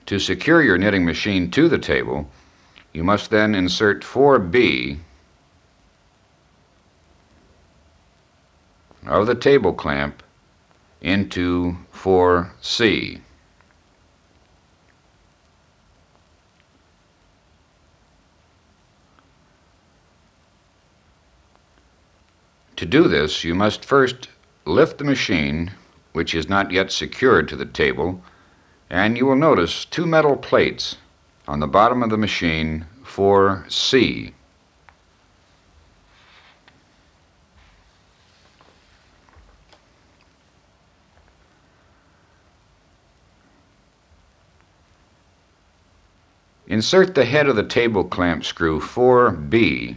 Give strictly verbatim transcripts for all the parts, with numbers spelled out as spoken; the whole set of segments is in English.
To secure your knitting machine to the table, you must then insert four B of the table clamp into four C. To do this, you must first lift the machine, which is not yet secured to the table, and you will notice two metal plates on the bottom of the machine for C. Insert the head of the table clamp screw four B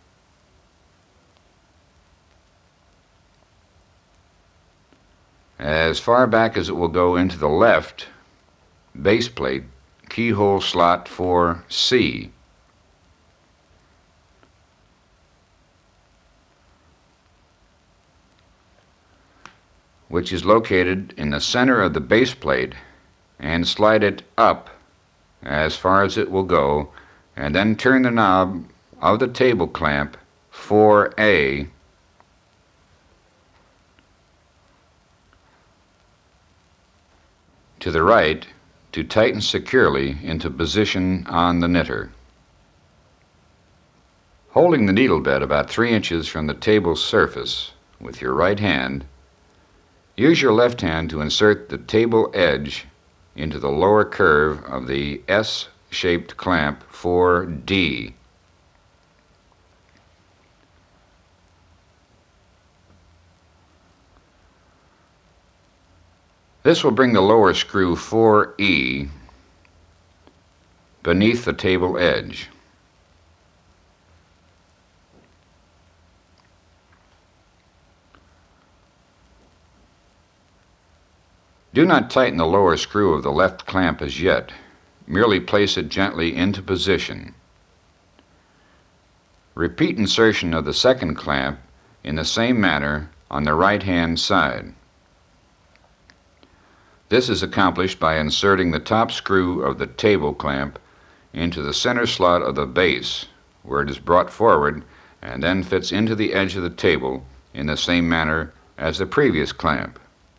as far back as it will go into the left base plate keyhole slot for C. Which is located in the center of the base plate, and slide it up as far as it will go, and then turn the knob of the table clamp four A to the right to tighten securely into position on the knitter. Holding the needle bed about three inches from the table surface with your right hand, use your left hand to insert the table edge into the lower curve of the S-shaped clamp for D. This will bring the lower screw four E beneath the table edge. Do not tighten the lower screw of the left clamp as yet. Merely place it gently into position. Repeat insertion of the second clamp in the same manner on the right-hand side. This is accomplished by inserting the top screw of the table clamp into the center slot of the base, where it is brought forward and then fits into the edge of the table in the same manner as the previous clamp.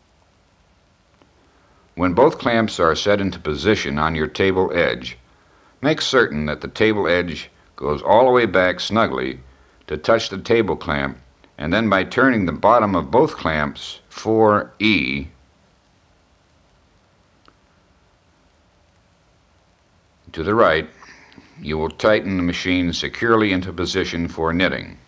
When both clamps are set into position on your table edge, make certain that the table edge goes all the way back snugly to touch the table clamp, and then by turning the bottom of both clamps four E to the right, you will tighten the machine securely into position for knitting.